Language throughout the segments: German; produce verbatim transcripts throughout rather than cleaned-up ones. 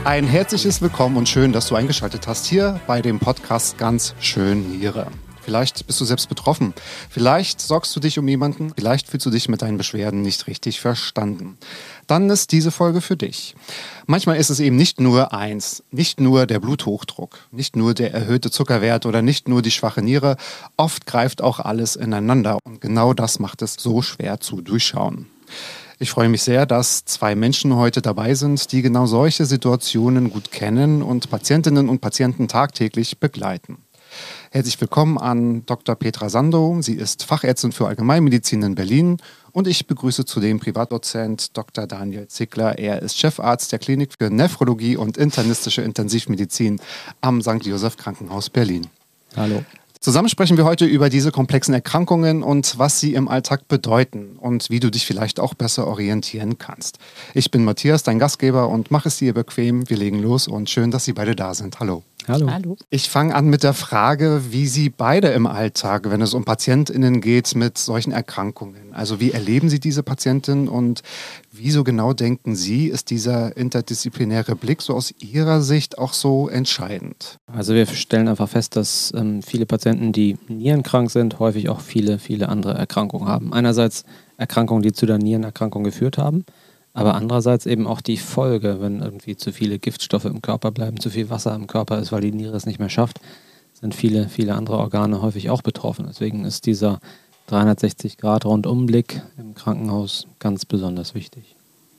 Ein herzliches Willkommen und schön, dass du eingeschaltet hast hier bei dem Podcast Ganz schön Niere. Vielleicht bist du selbst betroffen, vielleicht sorgst du dich um jemanden, vielleicht fühlst du dich mit deinen Beschwerden nicht richtig verstanden. Dann ist diese Folge für dich. Manchmal ist es eben nicht nur eins, nicht nur der Bluthochdruck, nicht nur der erhöhte Zuckerwert oder nicht nur die schwache Niere. Oft greift auch alles ineinander und genau das macht es so schwer zu durchschauen. Ich freue mich sehr, dass zwei Menschen heute dabei sind, die genau solche Situationen gut kennen und Patientinnen und Patienten tagtäglich begleiten. Herzlich willkommen an Doktor Petra Sandow. Sie ist Fachärztin für Allgemeinmedizin in Berlin und ich begrüße zudem Privatdozent Doktor Daniel Zickler. Er ist Chefarzt der Klinik für Nephrologie und internistische Intensivmedizin am Sankt Joseph Krankenhaus Berlin. Hallo. Zusammen sprechen wir heute über diese komplexen Erkrankungen und was sie im Alltag bedeuten und wie du dich vielleicht auch besser orientieren kannst. Ich bin Matthias, dein Gastgeber, und mach es dir bequem. Wir legen los und schön, dass Sie beide da sind. Hallo. Hallo. Hallo. Ich fange an mit der Frage, wie Sie beide im Alltag, wenn es um PatientInnen geht, mit solchen Erkrankungen. Also wie erleben Sie diese Patientin und wieso genau denken Sie, ist dieser interdisziplinäre Blick so aus Ihrer Sicht auch so entscheidend? Also wir stellen einfach fest, dass ähm, viele Patienten, die nierenkrank sind, häufig auch viele, viele andere Erkrankungen haben. Einerseits Erkrankungen, die zu der Nierenerkrankung geführt haben, aber andererseits eben auch die Folge, wenn irgendwie zu viele Giftstoffe im Körper bleiben, zu viel Wasser im Körper ist, weil die Niere es nicht mehr schafft, sind viele, viele andere Organe häufig auch betroffen. Deswegen ist dieser dreihundertsechzig Grad Rundumblick im Krankenhaus ganz besonders wichtig.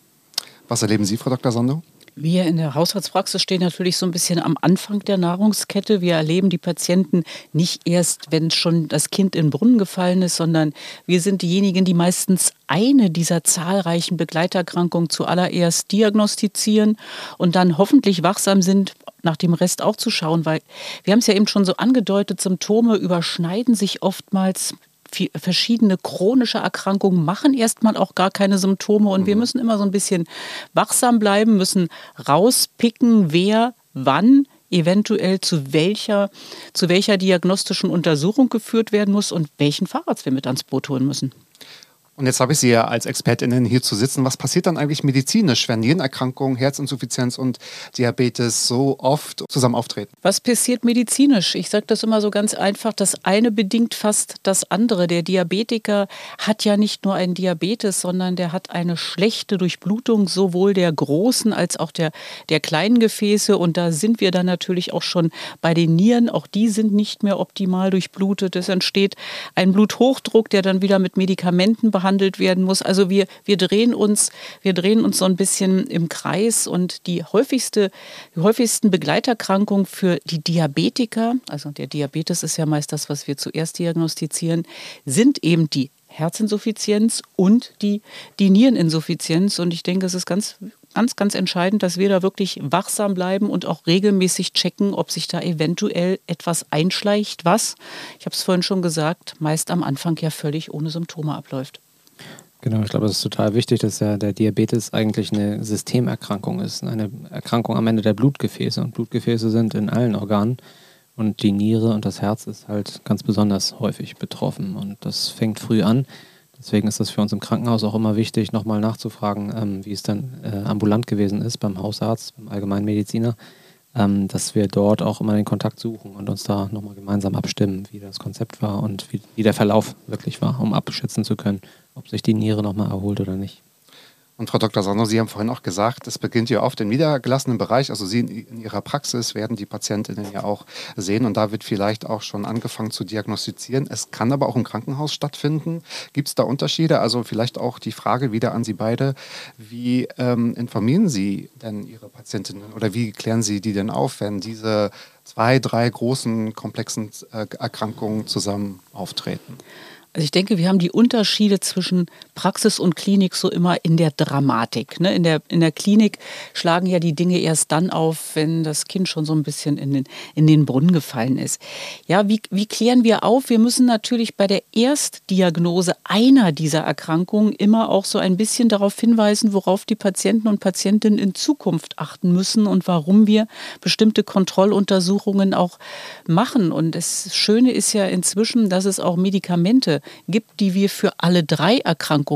Was erleben Sie, Frau Doktor Sandow? Wir in der Hausarztpraxis stehen natürlich so ein bisschen am Anfang der Nahrungskette. Wir erleben die Patienten nicht erst, wenn schon das Kind in den Brunnen gefallen ist, sondern wir sind diejenigen, die meistens eine dieser zahlreichen Begleiterkrankungen zuallererst diagnostizieren und dann hoffentlich wachsam sind, nach dem Rest auch zu schauen, weil wir haben es ja eben schon so angedeutet, Symptome überschneiden sich oftmals. Verschiedene chronische Erkrankungen machen erstmal auch gar keine Symptome und wir müssen immer so ein bisschen wachsam bleiben, müssen rauspicken, wer, wann eventuell zu welcher, zu welcher diagnostischen Untersuchung geführt werden muss und welchen Facharzt wir mit ans Boot holen müssen. Und jetzt habe ich Sie ja als ExpertInnen hier zu sitzen. Was passiert dann eigentlich medizinisch, wenn Nierenerkrankungen, Herzinsuffizienz und Diabetes so oft zusammen auftreten? Was passiert medizinisch? Ich sage das immer so ganz einfach, das eine bedingt fast das andere. Der Diabetiker hat ja nicht nur einen Diabetes, sondern der hat eine schlechte Durchblutung sowohl der großen als auch der, der kleinen Gefäße. Und da sind wir dann natürlich auch schon bei den Nieren. Auch die sind nicht mehr optimal durchblutet. Es entsteht ein Bluthochdruck, der dann wieder mit Medikamenten behandelt behandelt werden muss. Also wir, wir, drehen uns, wir drehen uns so ein bisschen im Kreis und die häufigste, die häufigsten Begleiterkrankungen für die Diabetiker, also der Diabetes ist ja meist das, was wir zuerst diagnostizieren, sind eben die Herzinsuffizienz und die, die Niereninsuffizienz. Und ich denke, es ist ganz Ganz, ganz entscheidend, dass wir da wirklich wachsam bleiben und auch regelmäßig checken, ob sich da eventuell etwas einschleicht, was, ich habe es vorhin schon gesagt, meist am Anfang ja völlig ohne Symptome abläuft. Genau, ich glaube, das ist total wichtig, dass ja der Diabetes eigentlich eine Systemerkrankung ist, eine Erkrankung am Ende der Blutgefäße. Und Blutgefäße sind in allen Organen und die Niere und das Herz ist halt ganz besonders häufig betroffen. Und das fängt früh an. Deswegen ist das für uns im Krankenhaus auch immer wichtig, nochmal nachzufragen, ähm, wie es dann äh, ambulant gewesen ist beim Hausarzt, beim Allgemeinmediziner, ähm, dass wir dort auch immer den Kontakt suchen und uns da nochmal gemeinsam abstimmen, wie das Konzept war und wie, wie der Verlauf wirklich war, um abschätzen zu können, ob sich die Niere nochmal erholt oder nicht. Und Frau Doktor Sandow, Sie haben vorhin auch gesagt, es beginnt ja oft im niedergelassenen Bereich, also Sie in, in Ihrer Praxis werden die Patientinnen ja auch sehen und da wird vielleicht auch schon angefangen zu diagnostizieren. Es kann aber auch im Krankenhaus stattfinden. Gibt es da Unterschiede? Also vielleicht auch die Frage wieder an Sie beide, wie ähm, informieren Sie denn Ihre Patientinnen oder wie klären Sie die denn auf, wenn diese zwei, drei großen, komplexen äh, Erkrankungen zusammen auftreten? Also ich denke, wir haben die Unterschiede zwischen Praxis und Klinik so immer in der Dramatik. Ne? In der, in der Klinik schlagen ja die Dinge erst dann auf, wenn das Kind schon so ein bisschen in den, in den Brunnen gefallen ist. Ja, wie, wie klären wir auf? Wir müssen natürlich bei der Erstdiagnose einer dieser Erkrankungen immer auch so ein bisschen darauf hinweisen, worauf die Patienten und Patientinnen in Zukunft achten müssen und warum wir bestimmte Kontrolluntersuchungen auch machen. Und das Schöne ist ja inzwischen, dass es auch Medikamente gibt, die wir für alle drei Erkrankungen,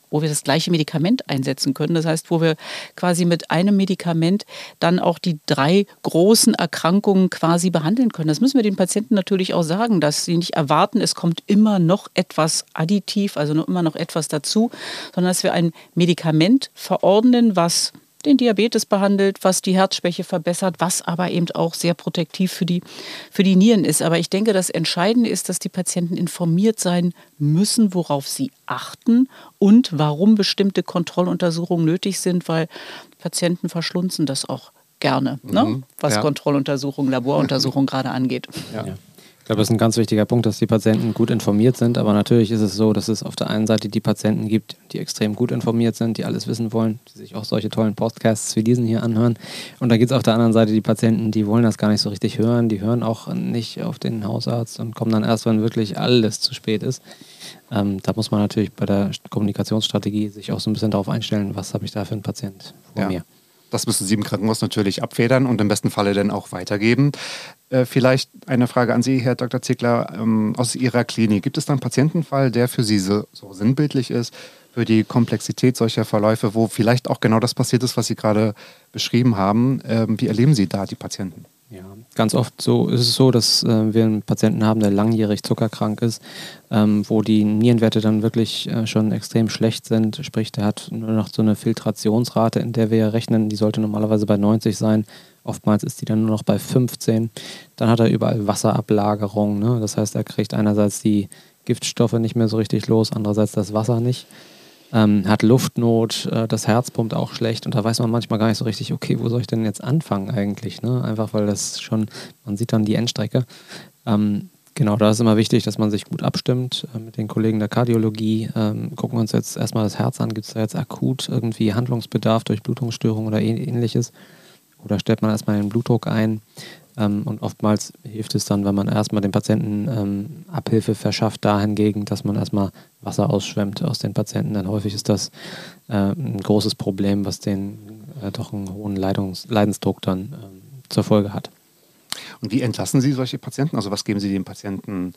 wo wir das gleiche Medikament einsetzen können. Das heißt, wo wir quasi mit einem Medikament dann auch die drei großen Erkrankungen quasi behandeln können. Das müssen wir den Patienten natürlich auch sagen, dass sie nicht erwarten, es kommt immer noch etwas additiv, also nur immer noch etwas dazu, sondern dass wir ein Medikament verordnen, was den Diabetes behandelt, was die Herzschwäche verbessert, was aber eben auch sehr protektiv für die, für die Nieren ist. Aber ich denke, das Entscheidende ist, dass die Patienten informiert sein müssen, worauf sie achten und warum bestimmte Kontrolluntersuchungen nötig sind, weil Patienten verschlunzen das auch gerne, mhm. ne? was ja. Kontrolluntersuchungen, Laboruntersuchungen gerade angeht. Ja. Ja. Ich glaube, das ist ein ganz wichtiger Punkt, dass die Patienten gut informiert sind. Aber natürlich ist es so, dass es auf der einen Seite die Patienten gibt, die extrem gut informiert sind, die alles wissen wollen, die sich auch solche tollen Podcasts wie diesen hier anhören. Und dann gibt es auf der anderen Seite die Patienten, die wollen das gar nicht so richtig hören. Die hören auch nicht auf den Hausarzt und kommen dann erst, wenn wirklich alles zu spät ist. Ähm, da muss man natürlich bei der Kommunikationsstrategie sich auch so ein bisschen darauf einstellen, was habe ich da für einen Patient vor ja. mir. Das müssen Sie im Krankenhaus natürlich abfedern und im besten Falle dann auch weitergeben. Äh, vielleicht eine Frage an Sie, Herr Doktor Ziegler, ähm, aus Ihrer Klinik. Gibt es da einen Patientenfall, der für Sie so, so sinnbildlich ist, für die Komplexität solcher Verläufe, wo vielleicht auch genau das passiert ist, was Sie gerade beschrieben haben? Ähm, wie erleben Sie da die Patienten? Ja, ganz oft so ist es so, dass äh, wir einen Patienten haben, der langjährig zuckerkrank ist, ähm, wo die Nierenwerte dann wirklich äh, schon extrem schlecht sind. Sprich, der hat nur noch so eine Filtrationsrate, in der wir rechnen, die sollte normalerweise bei neunzig sein. Oftmals ist die dann nur noch bei fünfzehn. Dann hat er überall Wasserablagerung. Ne? Das heißt, er kriegt einerseits die Giftstoffe nicht mehr so richtig los, andererseits das Wasser nicht. Ähm, hat Luftnot, äh, das Herz pumpt auch schlecht und da weiß man manchmal gar nicht so richtig, okay, wo soll ich denn jetzt anfangen eigentlich, ne? Einfach weil das schon, man sieht dann die Endstrecke. Ähm, genau, da ist immer wichtig, dass man sich gut abstimmt äh, mit den Kollegen der Kardiologie. Ähm, gucken wir uns jetzt erstmal das Herz an, gibt es da jetzt akut irgendwie Handlungsbedarf durch Blutungsstörung oder ähnliches? Oder stellt man erstmal den Blutdruck ein? Ähm, und oftmals hilft es dann, wenn man erstmal dem Patienten ähm, Abhilfe verschafft, dahingegen, dass man erstmal Wasser ausschwemmt aus den Patienten. Denn häufig ist das äh, ein großes Problem, was den äh, doch einen hohen Leidungs- Leidensdruck dann ähm, zur Folge hat. Und wie entlassen Sie solche Patienten? Also was geben Sie den Patienten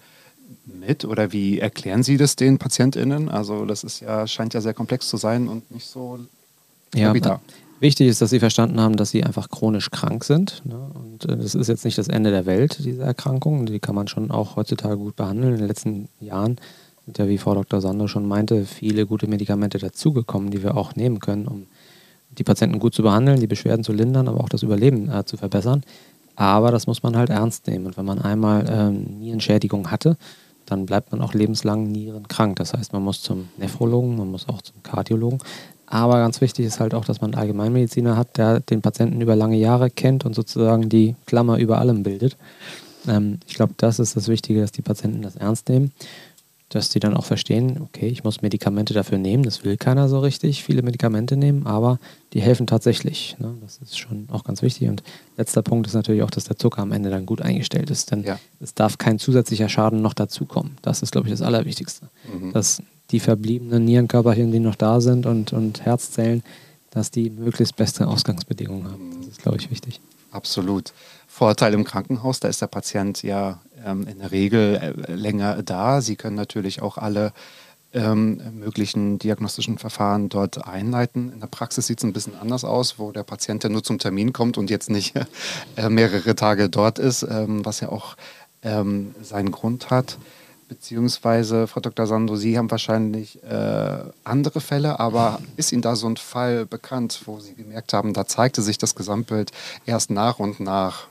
mit oder wie erklären Sie das den PatientInnen? Also das ist ja, scheint ja sehr komplex zu sein und nicht so ja, wichtig ist, dass sie verstanden haben, dass sie einfach chronisch krank sind. Ne? Und äh, das ist jetzt nicht das Ende der Welt, diese Erkrankung. Die kann man schon auch heutzutage gut behandeln. In den letzten Jahren sind ja, wie Frau Doktor Sando schon meinte, viele gute Medikamente dazugekommen, die wir auch nehmen können, um die Patienten gut zu behandeln, die Beschwerden zu lindern, aber auch das Überleben äh, zu verbessern. Aber das muss man halt ernst nehmen. Und wenn man einmal ähm, Nierenschädigung hatte, dann bleibt man auch lebenslang nierenkrank. Das heißt, man muss zum Nephrologen, man muss auch zum Kardiologen. Aber ganz wichtig ist halt auch, dass man einen Allgemeinmediziner hat, der den Patienten über lange Jahre kennt und sozusagen die Klammer über allem bildet. Ähm, ich glaube, das ist das Wichtige, dass die Patienten das ernst nehmen, dass die dann auch verstehen, okay, ich muss Medikamente dafür nehmen, das will keiner so richtig, viele Medikamente nehmen, aber die helfen tatsächlich. Ne? Das ist schon auch ganz wichtig. Und letzter Punkt ist natürlich auch, dass der Zucker am Ende dann gut eingestellt ist, denn ja. es darf kein zusätzlicher Schaden noch dazukommen. Das ist, glaube ich, das Allerwichtigste. Mhm. Dass die verbliebenen Nierenkörperchen, die noch da sind und, und Herzzellen, dass die möglichst beste Ausgangsbedingungen haben. Das ist, glaube ich, wichtig. Absolut. Vorteil im Krankenhaus, da ist der Patient ja ähm, in der Regel äh, länger da. Sie können natürlich auch alle ähm, möglichen diagnostischen Verfahren dort einleiten. In der Praxis sieht es ein bisschen anders aus, wo der Patient ja nur zum Termin kommt und jetzt nicht äh, mehrere Tage dort ist, ähm, was ja auch ähm, seinen Grund hat. Beziehungsweise, Frau Doktor Sando, Sie haben wahrscheinlich äh, andere Fälle, aber ist Ihnen da so ein Fall bekannt, wo Sie gemerkt haben, da zeigte sich das Gesamtbild erst nach und nach?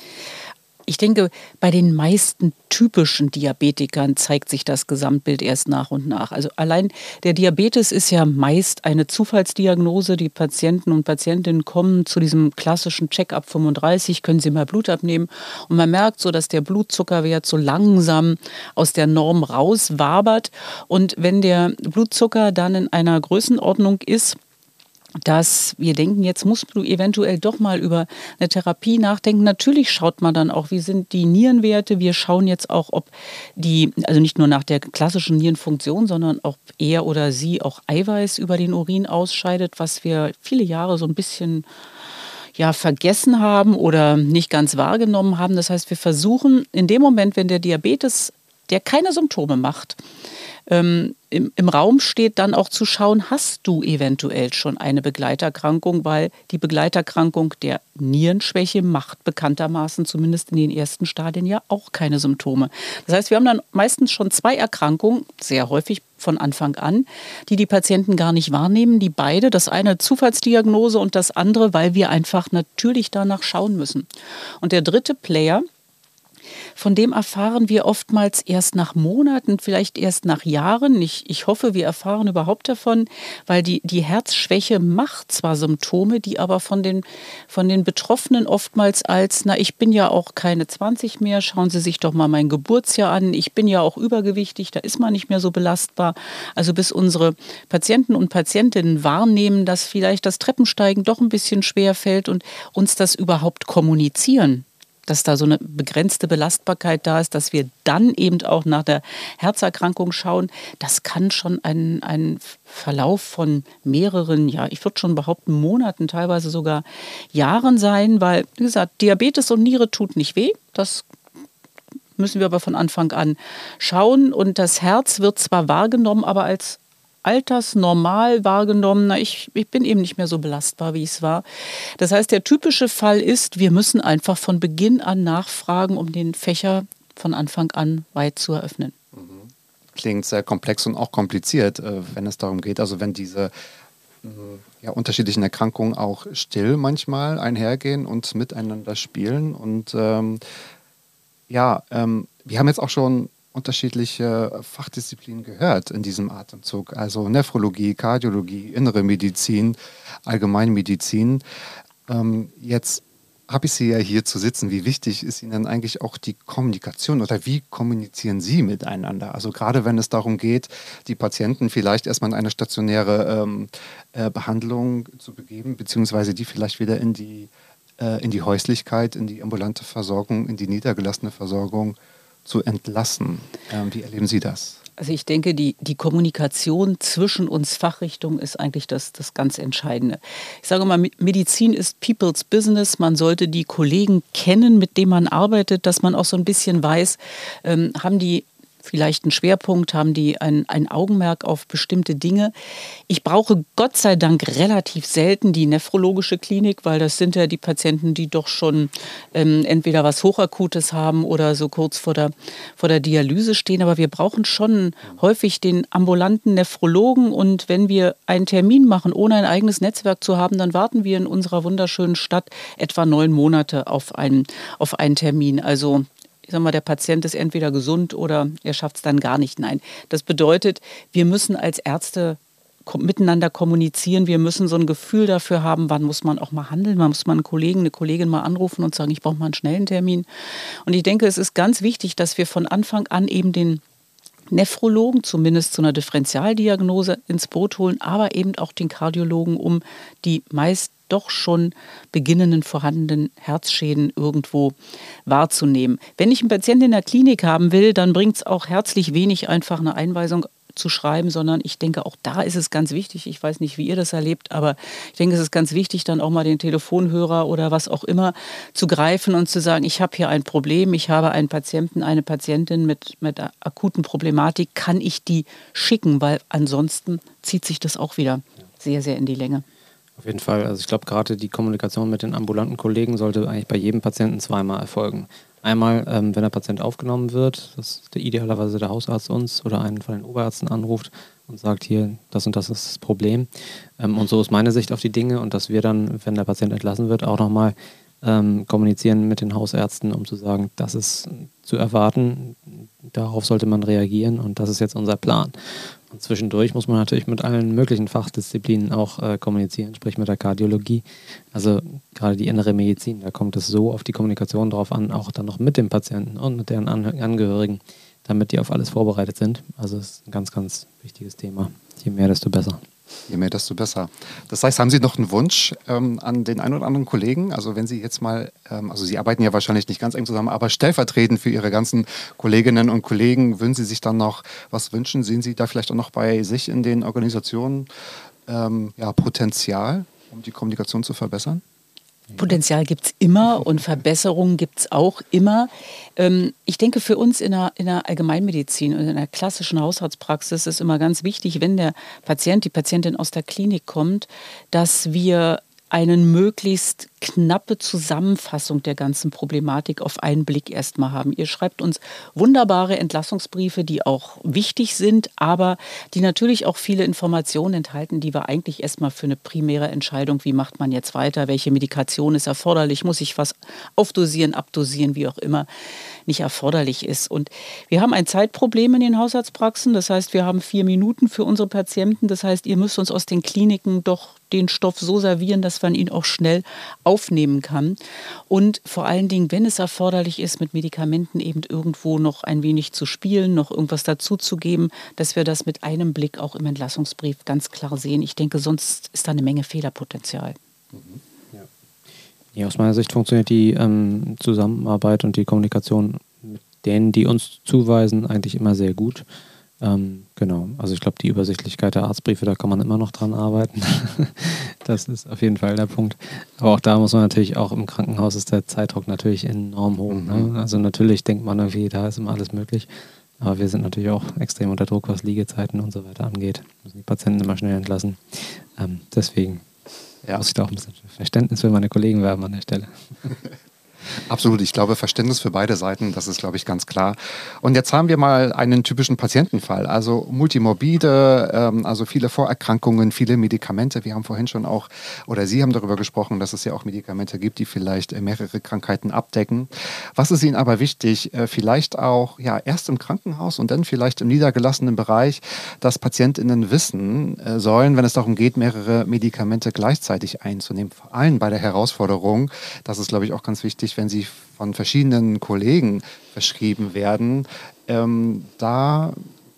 Ich denke, bei den meisten typischen Diabetikern zeigt sich das Gesamtbild erst nach und nach. Also allein der Diabetes ist ja meist eine Zufallsdiagnose. Die Patienten und Patientinnen kommen zu diesem klassischen Check-up fünfunddreißig, können sie mal Blut abnehmen. Und man merkt so, dass der Blutzuckerwert so langsam aus der Norm rauswabert. Und wenn der Blutzucker dann in einer Größenordnung ist, dass wir denken, jetzt musst du eventuell doch mal über eine Therapie nachdenken. Natürlich schaut man dann auch, wie sind die Nierenwerte. Wir schauen jetzt auch, ob die, also nicht nur nach der klassischen Nierenfunktion, sondern ob er oder sie auch Eiweiß über den Urin ausscheidet, was wir viele Jahre so ein bisschen ja, vergessen haben oder nicht ganz wahrgenommen haben. Das heißt, wir versuchen in dem Moment, wenn der Diabetes der keine Symptome macht, ähm, im, im Raum steht, dann auch zu schauen, hast du eventuell schon eine Begleiterkrankung, weil die Begleiterkrankung der Nierenschwäche macht bekanntermaßen zumindest in den ersten Stadien ja auch keine Symptome. Das heißt, wir haben dann meistens schon zwei Erkrankungen, sehr häufig von Anfang an, die die Patienten gar nicht wahrnehmen, die beide, das eine Zufallsdiagnose und das andere, weil wir einfach natürlich danach schauen müssen. Und der dritte Player, von dem erfahren wir oftmals erst nach Monaten, vielleicht erst nach Jahren. Ich, ich hoffe, wir erfahren überhaupt davon, weil die, die Herzschwäche macht zwar Symptome, die aber von den, von den Betroffenen oftmals als, na, ich bin ja auch keine zwanzig mehr, schauen Sie sich doch mal mein Geburtsjahr an, ich bin ja auch übergewichtig, da ist man nicht mehr so belastbar. Also bis unsere Patienten und Patientinnen wahrnehmen, dass vielleicht das Treppensteigen doch ein bisschen schwer fällt und uns das überhaupt kommunizieren, dass da so eine begrenzte Belastbarkeit da ist, dass wir dann eben auch nach der Herzerkrankung schauen, das kann schon ein, ein Verlauf von mehreren, ja, ich würde schon behaupten, Monaten, teilweise sogar Jahren sein, weil, wie gesagt, Diabetes und Niere tut nicht weh, das müssen wir aber von Anfang an schauen und das Herz wird zwar wahrgenommen, aber als altersnormal wahrgenommen, na, ich, ich bin eben nicht mehr so belastbar, wie ich es war. Das heißt, der typische Fall ist, wir müssen einfach von Beginn an nachfragen, um den Fächer von Anfang an weit zu eröffnen. Klingt sehr komplex und auch kompliziert, wenn es darum geht, also wenn diese ja, unterschiedlichen Erkrankungen auch still manchmal einhergehen und miteinander spielen. Und ähm, ja, ähm, wir haben jetzt auch schon unterschiedliche Fachdisziplinen gehört in diesem Atemzug. Also Nephrologie, Kardiologie, Innere Medizin, Allgemeinmedizin. Ähm, jetzt habe ich Sie ja hier zu sitzen. Wie wichtig ist Ihnen eigentlich auch die Kommunikation oder wie kommunizieren Sie miteinander? Also gerade wenn es darum geht, die Patienten vielleicht erstmal in eine stationäre ähm, äh, Behandlung zu begeben, beziehungsweise die vielleicht wieder in die, äh, in die Häuslichkeit, in die ambulante Versorgung, in die niedergelassene Versorgung zu entlassen. Ähm, wie erleben Sie das? Also ich denke, die, die Kommunikation zwischen uns Fachrichtungen ist eigentlich das, das ganz Entscheidende. Ich sage mal, Medizin ist People's Business. Man sollte die Kollegen kennen, mit denen man arbeitet, dass man auch so ein bisschen weiß, ähm, haben die vielleicht einen Schwerpunkt, haben die ein, ein Augenmerk auf bestimmte Dinge. Ich brauche Gott sei Dank relativ selten die nephrologische Klinik, weil das sind ja die Patienten, die doch schon ähm, entweder was Hochakutes haben oder so kurz vor der, vor der Dialyse stehen. Aber wir brauchen schon häufig den ambulanten Nephrologen und wenn wir einen Termin machen, ohne ein eigenes Netzwerk zu haben, dann warten wir in unserer wunderschönen Stadt etwa neun Monate auf einen, auf einen Termin. Also ich sag mal, der Patient ist entweder gesund oder er schafft es dann gar nicht. Nein, das bedeutet, wir müssen als Ärzte miteinander kommunizieren. Wir müssen so ein Gefühl dafür haben, wann muss man auch mal handeln. Man muss mal einen Kollegen, eine Kollegin mal anrufen und sagen, ich brauche mal einen schnellen Termin. Und ich denke, es ist ganz wichtig, dass wir von Anfang an eben den Nephrologen zumindest zu einer Differentialdiagnose ins Boot holen, aber eben auch den Kardiologen, um die meist doch schon beginnenden vorhandenen Herzschäden irgendwo wahrzunehmen. Wenn ich einen Patienten in der Klinik haben will, dann bringt es auch herzlich wenig, einfach eine Einweisung zu schreiben, sondern ich denke, auch da ist es ganz wichtig, ich weiß nicht, wie ihr das erlebt, aber ich denke, es ist ganz wichtig, dann auch mal den Telefonhörer oder was auch immer zu greifen und zu sagen, ich habe hier ein Problem, ich habe einen Patienten, eine Patientin mit, mit akuten Problematik, kann ich die schicken, weil ansonsten zieht sich das auch wieder sehr, sehr in die Länge. Auf jeden Fall. Also ich glaube, gerade die Kommunikation mit den ambulanten Kollegen sollte eigentlich bei jedem Patienten zweimal erfolgen. Einmal, ähm, wenn der Patient aufgenommen wird, dass der idealerweise der Hausarzt uns oder einen von den Oberärzten anruft und sagt, hier, das und das ist das Problem. Ähm, und so ist meine Sicht auf die Dinge und dass wir dann, wenn der Patient entlassen wird, auch nochmal ähm, kommunizieren mit den Hausärzten, um zu sagen, das ist zu erwarten, darauf sollte man reagieren und das ist jetzt unser Plan. Und zwischendurch muss man natürlich mit allen möglichen Fachdisziplinen auch äh, kommunizieren, sprich mit der Kardiologie. Also gerade die innere Medizin, da kommt es so auf die Kommunikation drauf an, auch dann noch mit dem Patienten und mit deren An- Angehörigen, damit die auf alles vorbereitet sind. Also es ist ein ganz, ganz wichtiges Thema. Je mehr, desto besser. Je mehr, desto besser. Das heißt, haben Sie noch einen Wunsch ähm, an den einen oder anderen Kollegen? Also wenn Sie jetzt mal, ähm, also Sie arbeiten ja wahrscheinlich nicht ganz eng zusammen, aber stellvertretend für Ihre ganzen Kolleginnen und Kollegen, würden Sie sich dann noch was wünschen? Sehen Sie da vielleicht auch noch bei sich in den Organisationen ähm, ja, Potenzial, um die Kommunikation zu verbessern? Potenzial gibt es immer und Verbesserungen gibt es auch immer. Ähm, ich denke, für uns in der, in der Allgemeinmedizin und in der klassischen Hausarztpraxis ist immer ganz wichtig, wenn der Patient, die Patientin aus der Klinik kommt, dass wir eine möglichst knappe Zusammenfassung der ganzen Problematik auf einen Blick erstmal haben. Ihr schreibt uns wunderbare Entlassungsbriefe, die auch wichtig sind, aber die natürlich auch viele Informationen enthalten, die wir eigentlich erstmal für eine primäre Entscheidung, wie macht man jetzt weiter, welche Medikation ist erforderlich, muss ich was aufdosieren, abdosieren, wie auch immer, nicht erforderlich ist. Und wir haben ein Zeitproblem in den Hausarztpraxen, das heißt, wir haben vier Minuten für unsere Patienten, das heißt, ihr müsst uns aus den Kliniken doch den Stoff so servieren, dass man ihn auch schnell aufnehmen kann. Und vor allen Dingen, wenn es erforderlich ist, mit Medikamenten eben irgendwo noch ein wenig zu spielen, noch irgendwas dazuzugeben, dass wir das mit einem Blick auch im Entlassungsbrief ganz klar sehen. Ich denke, sonst ist da eine Menge Fehlerpotenzial. Mhm. Ja. Ja, aus meiner Sicht funktioniert die ähm, Zusammenarbeit und die Kommunikation mit denen, die uns zuweisen, eigentlich immer sehr gut. Ähm, genau, also ich glaube, die Übersichtlichkeit der Arztbriefe, da kann man immer noch dran arbeiten. Das ist auf jeden Fall der Punkt. Aber auch da muss man natürlich, auch im Krankenhaus ist der Zeitdruck natürlich enorm hoch. Mhm. Ne? Also natürlich denkt man irgendwie, da ist immer alles möglich. Aber wir sind natürlich auch extrem unter Druck, was Liegezeiten und so weiter angeht. Müssen die Patienten immer schnell entlassen. Ähm, deswegen ja. muss ich da auch ein bisschen Verständnis für meine Kollegen werben an der Stelle. Absolut, ich glaube, Verständnis für beide Seiten, das ist, glaube ich, ganz klar. Und jetzt haben wir mal einen typischen Patientenfall, also multimorbide, ähm, also viele Vorerkrankungen, viele Medikamente. Wir haben vorhin schon auch, oder Sie haben darüber gesprochen, dass es ja auch Medikamente gibt, die vielleicht äh, mehrere Krankheiten abdecken. Was ist Ihnen aber wichtig, äh, vielleicht auch ja, erst im Krankenhaus und dann vielleicht im niedergelassenen Bereich, dass PatientInnen wissen äh, sollen, wenn es darum geht, mehrere Medikamente gleichzeitig einzunehmen, vor allem bei der Herausforderung, das ist, glaube ich, auch ganz wichtig, wenn sie von verschiedenen Kollegen verschrieben werden, ähm, da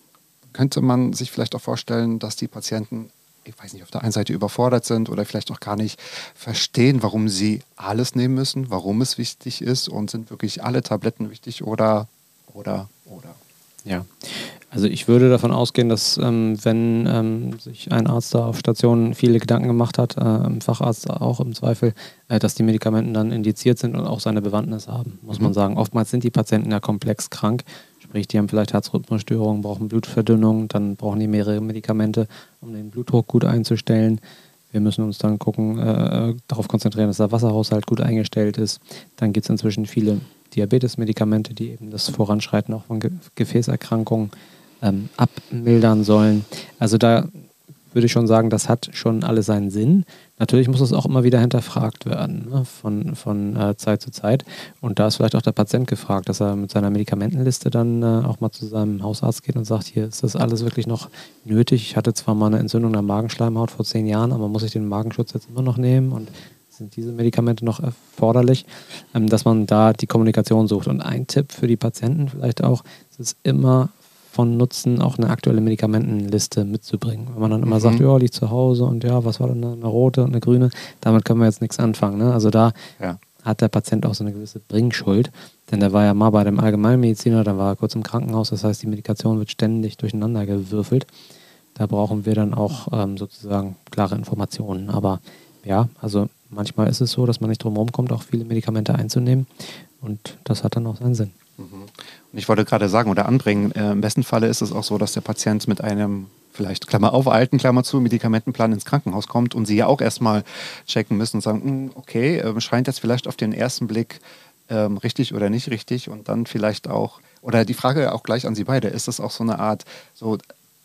könnte man sich vielleicht auch vorstellen, dass die Patienten, ich weiß nicht, auf der einen Seite überfordert sind oder vielleicht auch gar nicht verstehen, warum sie alles nehmen müssen, warum es wichtig ist und sind wirklich alle Tabletten wichtig oder, oder, oder. Ja, also ich würde davon ausgehen, dass ähm, wenn ähm, sich ein Arzt da auf Station viele Gedanken gemacht hat, äh, ein Facharzt auch im Zweifel, äh, dass die Medikamenten dann indiziert sind und auch seine Bewandtnis haben, muss mhm. man sagen. Oftmals sind die Patienten ja komplex krank, sprich die haben vielleicht Herzrhythmusstörungen, brauchen Blutverdünnung, dann brauchen die mehrere Medikamente, um den Blutdruck gut einzustellen. Wir müssen uns dann gucken, äh, darauf konzentrieren, dass der Wasserhaushalt gut eingestellt ist. Dann gibt es inzwischen viele Diabetes-Medikamente, die eben das Voranschreiten auch von Ge- Gefäßerkrankungen ähm, abmildern sollen. Also da würde ich schon sagen, das hat schon alles seinen Sinn. Natürlich muss es auch immer wieder hinterfragt werden, ne, von, von äh, Zeit zu Zeit. Und da ist vielleicht auch der Patient gefragt, dass er mit seiner Medikamentenliste dann äh, auch mal zu seinem Hausarzt geht und sagt, hier ist das alles wirklich noch nötig. Ich hatte zwar mal eine Entzündung der Magenschleimhaut vor zehn Jahren, aber muss ich den Magenschutz jetzt immer noch nehmen? Und sind diese Medikamente noch erforderlich, ähm, dass man da die Kommunikation sucht. Und ein Tipp für die Patienten vielleicht auch, es ist immer von Nutzen, auch eine aktuelle Medikamentenliste mitzubringen. Wenn man dann immer mhm. sagt, ja, liegt zu Hause und ja, was war denn eine, eine rote und eine grüne, damit können wir jetzt nichts anfangen. Ne? Also da ja. hat der Patient auch so eine gewisse Bringschuld, denn der war ja mal bei dem Allgemeinmediziner, dann war er kurz im Krankenhaus, das heißt, die Medikation wird ständig durcheinander gewürfelt. Da brauchen wir dann auch ähm, sozusagen klare Informationen. Aber ja, also manchmal ist es so, dass man nicht drum herum kommt, auch viele Medikamente einzunehmen und das hat dann auch seinen Sinn. Und ich wollte gerade sagen oder anbringen, äh, im besten Falle ist es auch so, dass der Patient mit einem, vielleicht Klammer auf, alten Klammer zu, Medikamentenplan ins Krankenhaus kommt und sie ja auch erstmal checken müssen und sagen, okay, äh, scheint jetzt vielleicht auf den ersten Blick ähm, richtig oder nicht richtig und dann vielleicht auch, oder die Frage auch gleich an Sie beide, ist das auch so eine Art so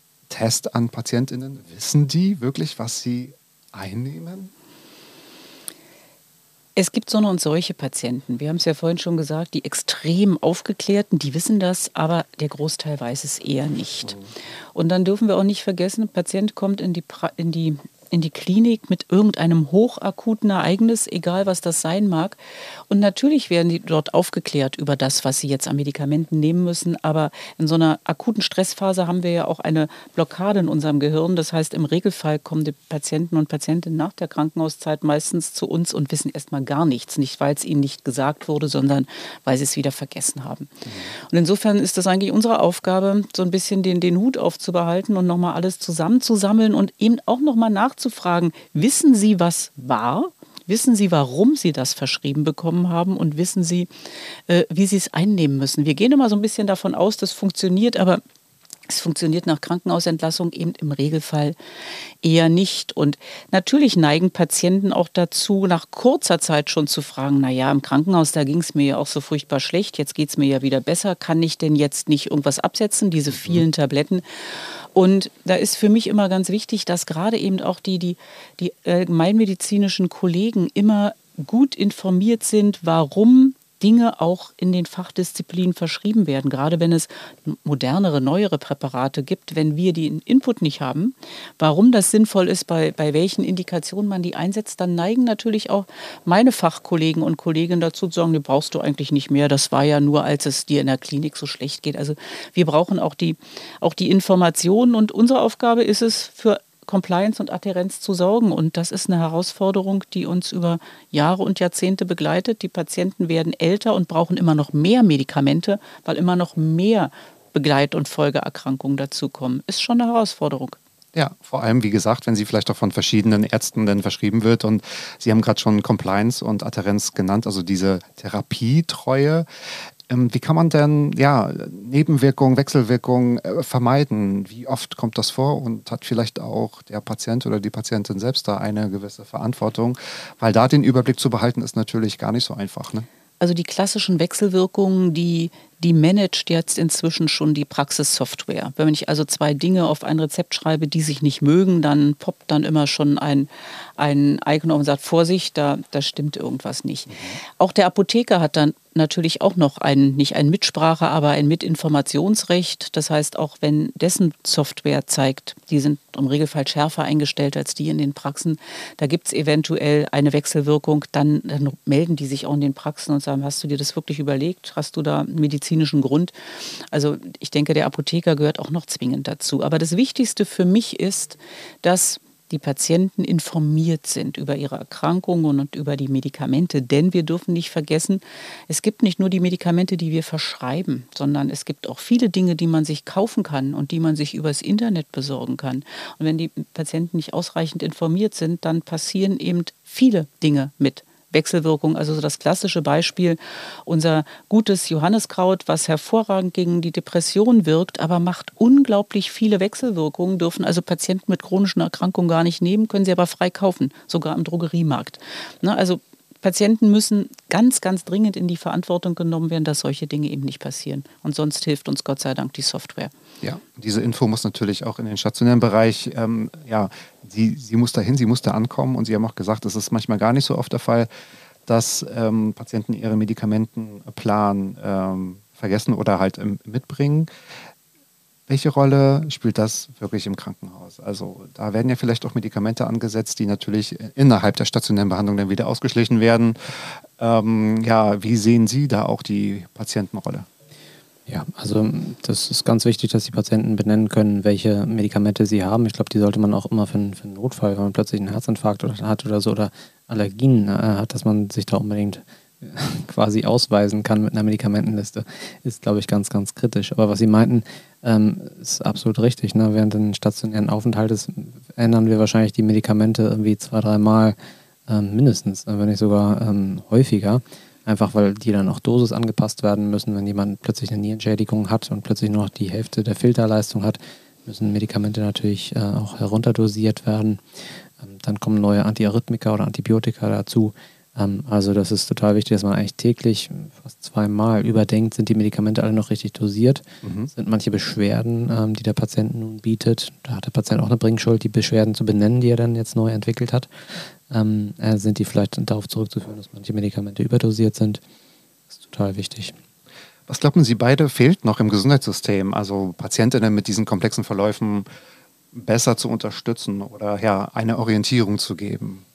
Test an PatientInnen? Wissen die wirklich, was sie einnehmen? Es gibt so und solche Patienten. Wir haben es ja vorhin schon gesagt, die extrem Aufgeklärten, die wissen das, aber der Großteil weiß es eher nicht. Mhm. Und dann dürfen wir auch nicht vergessen, ein Patient kommt in die, pra- in die in die Klinik mit irgendeinem hochakuten Ereignis, egal was das sein mag. Und natürlich werden die dort aufgeklärt über das, was sie jetzt an Medikamenten nehmen müssen. Aber in so einer akuten Stressphase haben wir ja auch eine Blockade in unserem Gehirn. Das heißt, im Regelfall kommen die Patienten und Patientinnen nach der Krankenhauszeit meistens zu uns und wissen erstmal gar nichts. Nicht, weil es ihnen nicht gesagt wurde, sondern weil sie es wieder vergessen haben. Mhm. Und insofern ist das eigentlich unsere Aufgabe, so ein bisschen den, den Hut aufzubehalten und nochmal alles zusammenzusammeln und eben auch nochmal nachzufragen, wissen Sie, was war? Wissen Sie, warum Sie das verschrieben bekommen haben und wissen Sie, äh, wie Sie es einnehmen müssen? Wir gehen immer so ein bisschen davon aus, das funktioniert, aber es funktioniert nach Krankenhausentlassung eben im Regelfall eher nicht. Und natürlich neigen Patienten auch dazu, nach kurzer Zeit schon zu fragen, naja, im Krankenhaus, da ging es mir ja auch so furchtbar schlecht, jetzt geht es mir ja wieder besser, kann ich denn jetzt nicht irgendwas absetzen, diese vielen Tabletten? Und da ist für mich immer ganz wichtig, dass gerade eben auch die, die, die allgemeinmedizinischen Kollegen immer gut informiert sind, warum Dinge auch in den Fachdisziplinen verschrieben werden. Gerade wenn es modernere, neuere Präparate gibt, wenn wir den Input nicht haben, warum das sinnvoll ist, bei, bei welchen Indikationen man die einsetzt, dann neigen natürlich auch meine Fachkollegen und Kolleginnen dazu zu sagen, die brauchst du eigentlich nicht mehr, das war ja nur, als es dir in der Klinik so schlecht geht. Also wir brauchen auch die, auch die Informationen und unsere Aufgabe ist es, für Compliance und Adhärenz zu sorgen. Und das ist eine Herausforderung, die uns über Jahre und Jahrzehnte begleitet. Die Patienten werden älter und brauchen immer noch mehr Medikamente, weil immer noch mehr Begleit- und Folgeerkrankungen dazukommen. Ist schon eine Herausforderung. Ja, vor allem, wie gesagt, wenn sie vielleicht auch von verschiedenen Ärzten dann verschrieben wird. Und Sie haben gerade schon Compliance und Adhärenz genannt, also diese Therapietreue. Wie kann man denn ja, Nebenwirkungen, Wechselwirkungen äh, vermeiden? Wie oft kommt das vor und hat vielleicht auch der Patient oder die Patientin selbst da eine gewisse Verantwortung? Weil da den Überblick zu behalten, ist natürlich gar nicht so einfach, ne? Also die klassischen Wechselwirkungen, die, die managt jetzt inzwischen schon die Praxissoftware. Wenn ich also zwei Dinge auf ein Rezept schreibe, die sich nicht mögen, dann poppt dann immer schon ein, ein Icon und sagt, Vorsicht, da, da stimmt irgendwas nicht. Mhm. Auch der Apotheker hat dann natürlich auch noch ein, nicht ein Mitsprache, aber ein Mitinformationsrecht. Das heißt, auch wenn dessen Software zeigt, die sind im Regelfall schärfer eingestellt als die in den Praxen, da gibt es eventuell eine Wechselwirkung, dann, dann melden die sich auch in den Praxen und sagen, hast du dir das wirklich überlegt? Hast du da einen medizinischen Grund? Also ich denke, der Apotheker gehört auch noch zwingend dazu. Aber das Wichtigste für mich ist, dass die Patienten informiert sind über ihre Erkrankungen und über die Medikamente. Denn wir dürfen nicht vergessen, es gibt nicht nur die Medikamente, die wir verschreiben, sondern es gibt auch viele Dinge, die man sich kaufen kann und die man sich übers Internet besorgen kann. Und wenn die Patienten nicht ausreichend informiert sind, dann passieren eben viele Dinge mit Wechselwirkung, also so das klassische Beispiel, unser gutes Johanniskraut, was hervorragend gegen die Depression wirkt, aber macht unglaublich viele Wechselwirkungen, dürfen also Patienten mit chronischen Erkrankungen gar nicht nehmen, können sie aber frei kaufen, sogar im Drogeriemarkt. Ne, also Patienten müssen ganz, ganz dringend in die Verantwortung genommen werden, dass solche Dinge eben nicht passieren. Und sonst hilft uns Gott sei Dank die Software. Ja, diese Info muss natürlich auch in den stationären Bereich, ähm, ja, sie, sie muss dahin, sie muss da ankommen. Und Sie haben auch gesagt, es ist manchmal gar nicht so oft der Fall, dass ähm, Patienten ihre Medikamentenplan ähm, vergessen oder halt ähm, mitbringen. Welche Rolle spielt das wirklich im Krankenhaus? Also da werden ja vielleicht auch Medikamente angesetzt, die natürlich innerhalb der stationären Behandlung dann wieder ausgeschlichen werden. Ähm, ja, wie sehen Sie da auch die Patientenrolle? Ja, also das ist ganz wichtig, dass die Patienten benennen können, welche Medikamente sie haben. Ich glaube, die sollte man auch immer für, für einen Notfall, wenn man plötzlich einen Herzinfarkt oder, hat oder so oder Allergien äh, hat, dass man sich da unbedingt quasi ausweisen kann mit einer Medikamentenliste, ist, glaube ich, ganz, ganz kritisch. Aber was Sie meinten, ähm, ist absolut richtig. Ne? Während des stationären Aufenthaltes ändern wir wahrscheinlich die Medikamente irgendwie zwei, dreimal ähm, mindestens, wenn nicht sogar ähm, häufiger. Einfach weil die dann auch Dosis angepasst werden müssen. Wenn jemand plötzlich eine Nierenschädigung hat und plötzlich nur noch die Hälfte der Filterleistung hat, müssen Medikamente natürlich äh, auch herunterdosiert werden. Ähm, dann kommen neue Antiarrhythmika oder Antibiotika dazu. Ähm, also das ist total wichtig, dass man eigentlich täglich fast zweimal überdenkt, sind die Medikamente alle noch richtig dosiert? Mhm. Sind manche Beschwerden, ähm, die der Patient nun bietet, da hat der Patient auch eine Bringschuld, die Beschwerden zu benennen, die er dann jetzt neu entwickelt hat. Ähm, äh, sind die vielleicht darauf zurückzuführen, dass manche Medikamente überdosiert sind. Das ist total wichtig. Was glauben Sie beide fehlt noch im Gesundheitssystem? Also Patientinnen mit diesen komplexen Verläufen besser zu unterstützen oder ja, eine Orientierung zu geben?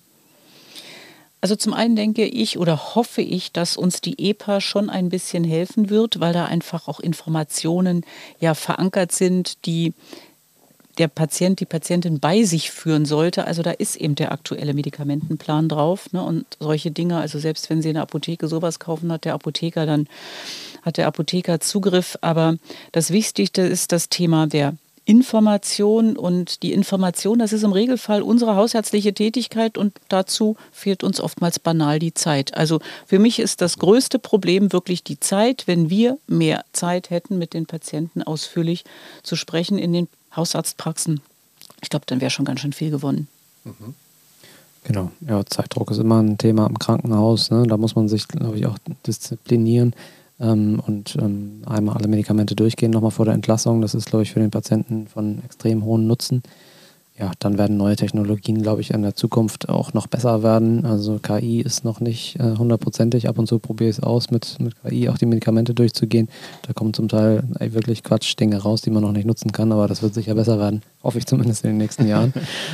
Also zum einen denke ich oder hoffe ich, dass uns die E P A schon ein bisschen helfen wird, weil da einfach auch Informationen ja verankert sind, die der Patient, die Patientin bei sich führen sollte. Also da ist eben der aktuelle Medikamentenplan drauf, ne? Und solche Dinge, also selbst wenn Sie in der Apotheke sowas kaufen, hat der Apotheker dann, hat der Apotheker Zugriff. Aber das Wichtigste ist das Thema der Information und die Information, das ist im Regelfall unsere hausärztliche Tätigkeit und dazu fehlt uns oftmals banal die Zeit. Also für mich ist das größte Problem wirklich die Zeit. Wenn wir mehr Zeit hätten, mit den Patienten ausführlich zu sprechen in den Hausarztpraxen, ich glaube, dann wäre schon ganz schön viel gewonnen. Mhm. Genau, ja, Zeitdruck ist immer ein Thema im Krankenhaus, ne? Da muss man sich, glaube ich, auch disziplinieren. Ähm, und ähm, einmal alle Medikamente durchgehen, nochmal vor der Entlassung. Das ist, glaube ich, für den Patienten von extrem hohem Nutzen. Ja, dann werden neue Technologien, glaube ich, in der Zukunft auch noch besser werden. Also K I ist noch nicht äh, hundertprozentig. Ab und zu probiere ich es aus, mit, mit K I auch die Medikamente durchzugehen. Da kommen zum Teil ey, wirklich Quatsch-Dinge raus, die man noch nicht nutzen kann. Aber das wird sicher besser werden. Hoffe ich zumindest in den nächsten Jahren.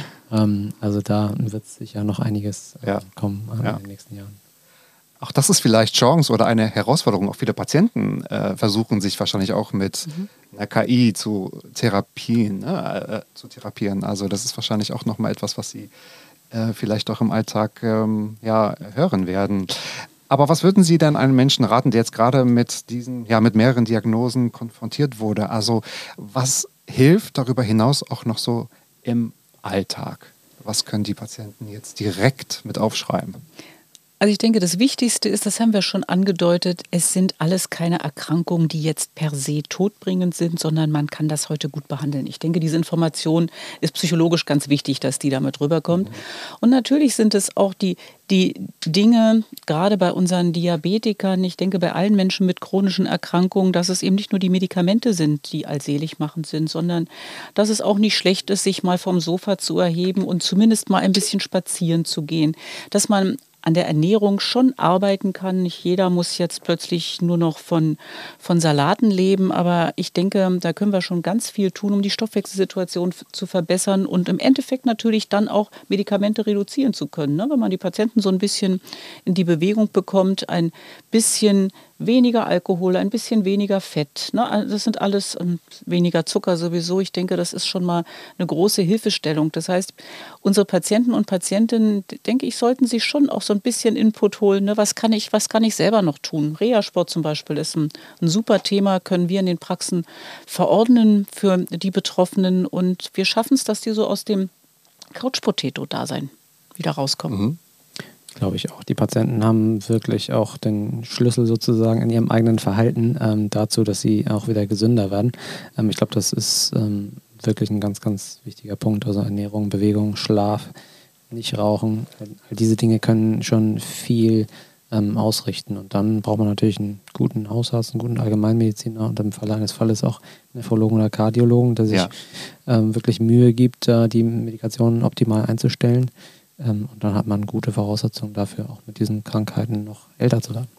ähm, also da wird sicher noch einiges äh, ja. kommen äh, ja. in den nächsten Jahren. Auch das ist vielleicht Chance oder eine Herausforderung. Auch viele Patienten äh, versuchen sich wahrscheinlich auch mit mhm. einer K I zu therapien, ne, äh, zu therapieren. Also das ist wahrscheinlich auch nochmal etwas, was sie äh, vielleicht auch im Alltag ähm, ja, hören werden. Aber was würden Sie denn einem Menschen raten, der jetzt gerade mit diesen, ja, mit mehreren Diagnosen konfrontiert wurde? Also was hilft darüber hinaus auch noch so im Alltag? Was können die Patienten jetzt direkt mit aufschreiben? Also ich denke, das Wichtigste ist, das haben wir schon angedeutet, es sind alles keine Erkrankungen, die jetzt per se todbringend sind, sondern man kann das heute gut behandeln. Ich denke, diese Information ist psychologisch ganz wichtig, dass die damit rüberkommt. Mhm. Und natürlich sind es auch die, die Dinge, gerade bei unseren Diabetikern, ich denke bei allen Menschen mit chronischen Erkrankungen, dass es eben nicht nur die Medikamente sind, die allseligmachend sind, sondern dass es auch nicht schlecht ist, sich mal vom Sofa zu erheben und zumindest mal ein bisschen spazieren zu gehen. Dass man an der Ernährung schon arbeiten kann. Nicht jeder muss jetzt plötzlich nur noch von, von Salaten leben, aber ich denke, da können wir schon ganz viel tun, um die Stoffwechselsituation f- zu verbessern und im Endeffekt natürlich dann auch Medikamente reduzieren zu können. Ne? Wenn man die Patienten so ein bisschen in die Bewegung bekommt, ein bisschen weniger Alkohol, ein bisschen weniger Fett. Ne? Das sind alles ähm, weniger Zucker sowieso. Ich denke, das ist schon mal eine große Hilfestellung. Das heißt, unsere Patienten und Patientinnen, denke ich, sollten sich schon auch so ein bisschen Input holen. Ne? Was kann ich, was kann ich selber noch tun? Reha-Sport zum Beispiel ist ein, ein super Thema, können wir in den Praxen verordnen für die Betroffenen und wir schaffen es, dass die so aus dem Couch-Potato-Dasein wieder rauskommen. Mhm. Glaube ich auch. Die Patienten haben wirklich auch den Schlüssel sozusagen in ihrem eigenen Verhalten ähm, dazu, dass sie auch wieder gesünder werden. Ähm, ich glaube, das ist ähm, wirklich ein ganz, ganz wichtiger Punkt. Also Ernährung, Bewegung, Schlaf, nicht rauchen. All diese Dinge können schon viel ähm, ausrichten. Und dann braucht man natürlich einen guten Hausarzt, einen guten Allgemeinmediziner und im Falle eines Falles auch Nephrologen oder Kardiologen, der sich ja. ähm, wirklich Mühe gibt, äh, die Medikationen optimal einzustellen. Ähm, und dann hat man gute Voraussetzungen dafür, auch mit diesen Krankheiten noch älter zu werden.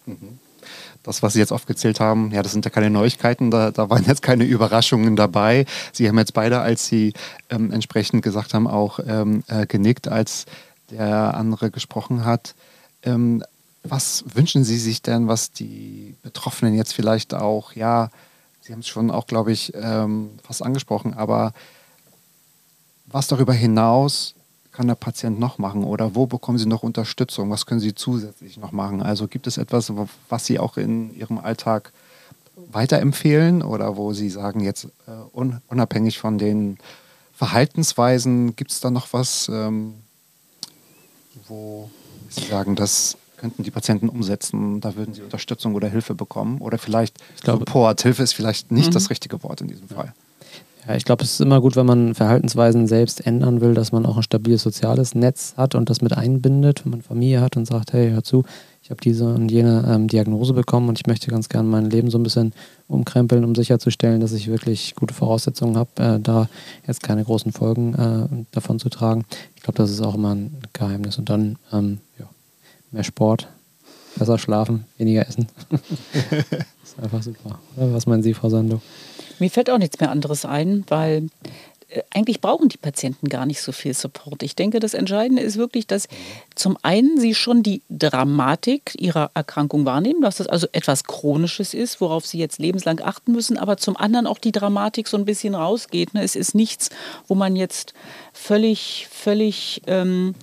Das, was Sie jetzt aufgezählt haben, ja, das sind ja keine Neuigkeiten, da, da waren jetzt keine Überraschungen dabei. Sie haben jetzt beide, als Sie ähm, entsprechend gesagt haben, auch ähm, äh, genickt, als der andere gesprochen hat. Ähm, was wünschen Sie sich denn, was die Betroffenen jetzt vielleicht auch, ja, Sie haben es schon auch, glaube ich, ähm, fast angesprochen, aber was darüber hinaus kann der Patient noch machen oder wo bekommen Sie noch Unterstützung? Was können Sie zusätzlich noch machen? Also gibt es etwas, was Sie auch in Ihrem Alltag weiterempfehlen oder wo Sie sagen, jetzt äh, un- unabhängig von den Verhaltensweisen, gibt es da noch was, ähm, wo Sie sagen, das könnten die Patienten umsetzen, da würden sie Unterstützung oder Hilfe bekommen? Oder vielleicht ich glaube, Support, Hilfe ist vielleicht nicht mhm. das richtige Wort in diesem Fall. Ja, ich glaube, es ist immer gut, wenn man Verhaltensweisen selbst ändern will, dass man auch ein stabiles soziales Netz hat und das mit einbindet, wenn man Familie hat und sagt, hey, hör zu, ich habe diese und jene ähm, Diagnose bekommen und ich möchte ganz gerne mein Leben so ein bisschen umkrempeln, um sicherzustellen, dass ich wirklich gute Voraussetzungen habe, äh, da jetzt keine großen Folgen äh, davon zu tragen. Ich glaube, das ist auch immer ein Geheimnis. Und dann ähm, ja, mehr Sport, besser schlafen, weniger essen. Das ist einfach super. Oder? Was meinen Sie, Frau Sandow? Mir fällt auch nichts mehr anderes ein, weil äh, eigentlich brauchen die Patienten gar nicht so viel Support. Ich denke, das Entscheidende ist wirklich, dass zum einen sie schon die Dramatik ihrer Erkrankung wahrnehmen, dass das also etwas Chronisches ist, worauf sie jetzt lebenslang achten müssen, aber zum anderen auch die Dramatik so ein bisschen rausgeht. Ne? Es ist nichts, wo man jetzt völlig, völlig... Ähm,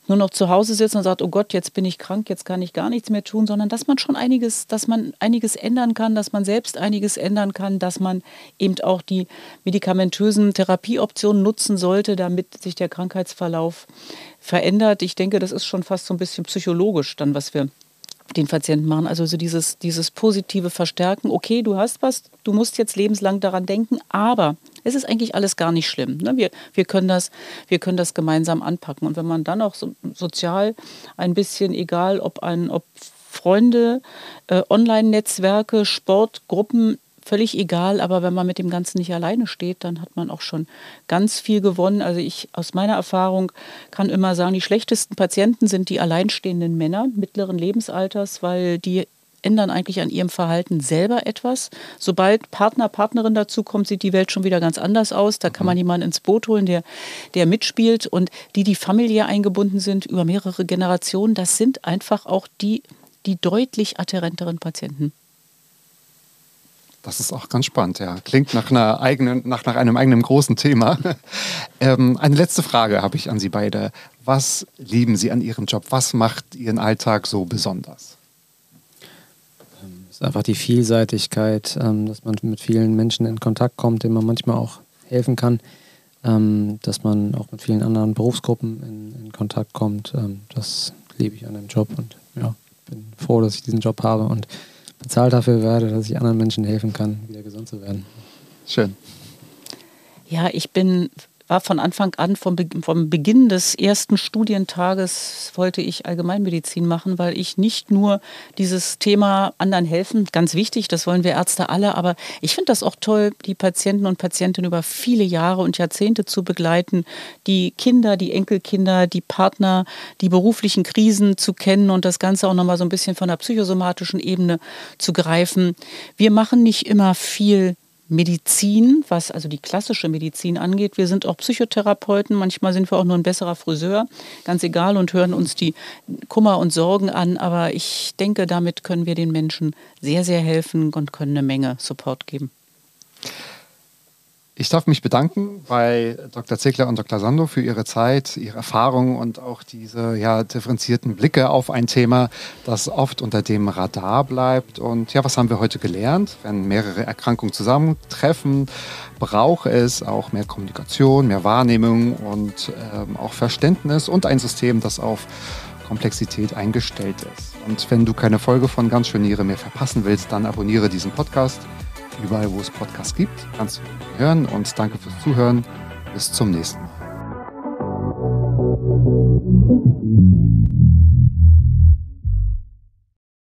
nur noch zu Hause sitzt und sagt, oh Gott, jetzt bin ich krank, jetzt kann ich gar nichts mehr tun, sondern dass man schon einiges, dass man einiges ändern kann, dass man selbst einiges ändern kann, dass man eben auch die medikamentösen Therapieoptionen nutzen sollte, damit sich der Krankheitsverlauf verändert. Ich denke, das ist schon fast so ein bisschen psychologisch dann, was wir den Patienten machen. Also so dieses, dieses positive Verstärken, okay, du hast was, du musst jetzt lebenslang daran denken, aber es ist eigentlich alles gar nicht schlimm. Ne? Wir, wir, können das, wir können das gemeinsam anpacken. Und wenn man dann auch so sozial ein bisschen, egal ob, ein, ob Freunde, äh, Online-Netzwerke, Sportgruppen, völlig egal, aber wenn man mit dem Ganzen nicht alleine steht, dann hat man auch schon ganz viel gewonnen. Also ich aus meiner Erfahrung kann immer sagen, die schlechtesten Patienten sind die alleinstehenden Männer mittleren Lebensalters, weil die ändern eigentlich an ihrem Verhalten selber etwas. Sobald Partner, Partnerin dazukommt, sieht die Welt schon wieder ganz anders aus. Da kann man jemanden ins Boot holen, der, der mitspielt. Und die, die familiär eingebunden sind, über mehrere Generationen, das sind einfach auch die, die deutlich adhärenteren Patienten. Das ist auch ganz spannend, ja. Klingt nach, einer eigenen, nach, nach einem eigenen großen Thema. ähm, eine letzte Frage habe ich an Sie beide. Was lieben Sie an Ihrem Job? Was macht Ihren Alltag so besonders? Es ist einfach die Vielseitigkeit, ähm, dass man mit vielen Menschen in Kontakt kommt, denen man manchmal auch helfen kann, ähm, dass man auch mit vielen anderen Berufsgruppen in, in Kontakt kommt. Ähm, das liebe ich an dem Job und ja, bin froh, dass ich diesen Job habe und bezahlt dafür werde, dass ich anderen Menschen helfen kann, wieder gesund zu werden. Schön. Ja, ich bin, war von Anfang an, vom, Be- vom Beginn des ersten Studientages wollte ich Allgemeinmedizin machen, weil ich nicht nur dieses Thema anderen helfen, ganz wichtig, das wollen wir Ärzte alle, aber ich finde das auch toll, die Patienten und Patientinnen über viele Jahre und Jahrzehnte zu begleiten, die Kinder, die Enkelkinder, die Partner, die beruflichen Krisen zu kennen und das Ganze auch nochmal so ein bisschen von der psychosomatischen Ebene zu greifen. Wir machen nicht immer viel Medizin, was also die klassische Medizin angeht. Wir sind auch Psychotherapeuten, manchmal sind wir auch nur ein besserer Friseur, ganz egal, und hören uns die Kummer und Sorgen an. Aber ich denke, damit können wir den Menschen sehr, sehr helfen und können eine Menge Support geben. Ich darf mich bedanken bei Doktor Ziegler und Doktor Sandow für Ihre Zeit, Ihre Erfahrungen und auch diese ja, differenzierten Blicke auf ein Thema, das oft unter dem Radar bleibt. Und ja, was haben wir heute gelernt? Wenn mehrere Erkrankungen zusammentreffen, braucht es auch mehr Kommunikation, mehr Wahrnehmung und ähm, auch Verständnis und ein System, das auf Komplexität eingestellt ist. Und wenn du keine Folge von Ganz schön Niere mehr verpassen willst, dann abonniere diesen Podcast. Überall, wo es Podcasts gibt, kannst du hören, und danke fürs Zuhören. Bis zum nächsten Mal.